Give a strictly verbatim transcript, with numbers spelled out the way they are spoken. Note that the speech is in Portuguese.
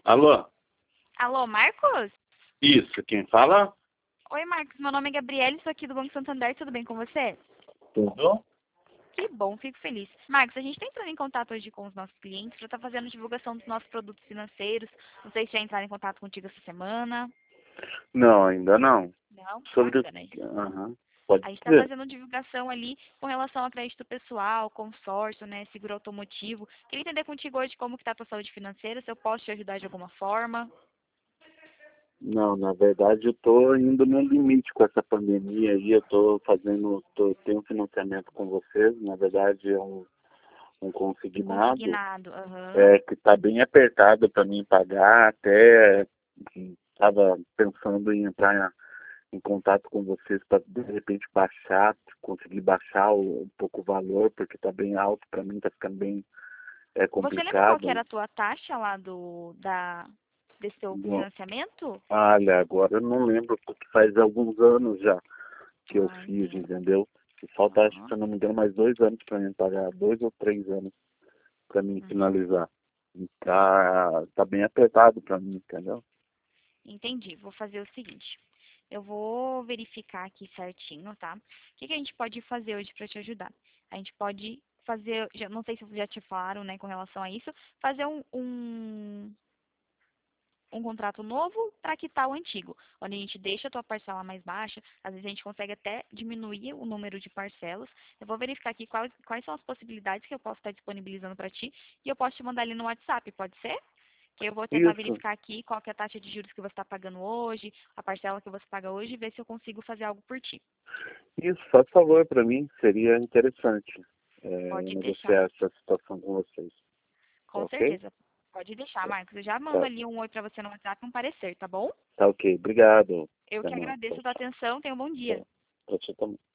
Alô? Alô, Marcos? Isso, quem fala? Oi, Marcos. Meu nome é Gabriele, sou aqui do Banco Santander. Tudo bem com você? Tudo? Que bom, fico feliz. Marcos, a gente está entrando em contato hoje com os nossos clientes para estar fazendo divulgação dos nossos produtos financeiros. Não sei se já entraram em contato contigo essa semana. Não, ainda não. Não? Sobre o... Bacana. Aham, pode A gente está dizer. fazendo divulgação ali com relação ao crédito pessoal, consórcio, né, seguro automotivo. Queria entender contigo hoje como que está a tua saúde financeira, se eu posso te ajudar de alguma forma. Não, na verdade eu tô indo no limite com essa pandemia aí, eu tô fazendo, tô, tenho um financiamento com vocês, na verdade é um, um consignado, Consignado, aham. é, que tá bem apertado para mim pagar, até estava pensando em entrar em contato com vocês para de repente baixar, conseguir baixar o, um pouco o valor, porque está bem alto para mim, está ficando bem é, Você lembra qual que complicado. era a tua taxa lá do, da, desse teu Bom, financiamento? olha, agora eu não lembro, porque faz alguns anos já que eu Ah, fiz, entendo. entendeu? E falta, acho que Aham, se eu não me engano, mais dois anos para mim pagar, dois ou três anos para mim uhum. finalizar. E tá, tá bem apertado para mim, entendeu? Entendi. Vou fazer o seguinte. Eu vou verificar aqui certinho, tá? O que, que a gente pode fazer hoje para te ajudar? A gente pode fazer, já, não sei se já te falaram, né, com relação a isso, fazer um, um um contrato novo para quitar o antigo, onde a gente deixa a tua parcela mais baixa, às vezes a gente consegue até diminuir o número de parcelas. Eu vou verificar aqui quais, quais são as possibilidades que eu posso estar disponibilizando para ti e eu posso te mandar ali no WhatsApp, pode ser? Que eu vou tentar Isso, verificar aqui qual que é a taxa de juros que você está pagando hoje, a parcela que você paga hoje e ver se eu consigo fazer algo por ti. isso, faz favor para mim, seria interessante é, Pode deixar, negociar essa situação com vocês, tá com ok? certeza. Pode deixar, Tá, Marcos. Eu já mando tá, ali um oi para você no WhatsApp, um parecer, tá bom? tá ok, obrigado. Eu Até que mais, agradeço tchau, a tua tchau. atenção. Tenha um bom dia. Tá, pra você também.